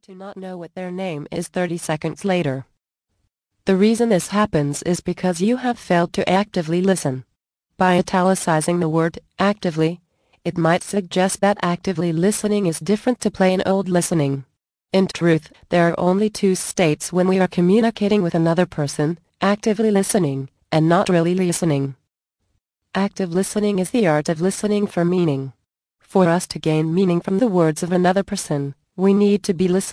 to not know what their name is 30 seconds later. The reason this happens is because you have failed to actively listen. By italicizing the word actively, it might suggest that actively listening is different to plain old listening. In truth, there are only two states when we are communicating with another person: actively listening, and not really listening. Active listening is the art of listening for meaning. For us to gain meaning from the words of another person, we need to be listening.